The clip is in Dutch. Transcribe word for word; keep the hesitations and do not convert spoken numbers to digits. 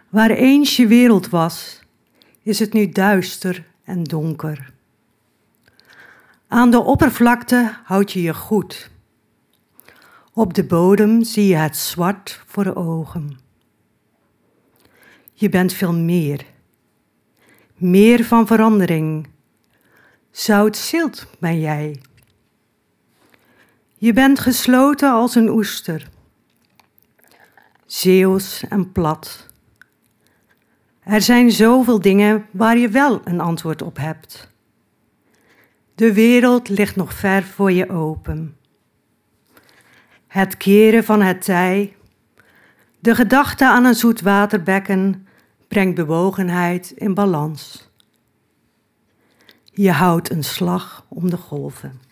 Waar eens je wereld was, is het nu duister en donker. Aan de oppervlakte houd je je goed. Op de bodem zie je het zwart voor de ogen. Je bent veel meer. Meer van verandering. Zoutzilt ben jij. Je bent gesloten als een oester. Zeeuws en plat. Er zijn zoveel dingen waar je wel een antwoord op hebt. De wereld ligt nog ver voor je open. Het keren van het tij, de gedachte aan een zoet waterbekken brengt bewogenheid in balans. Je houdt een slag om de golven.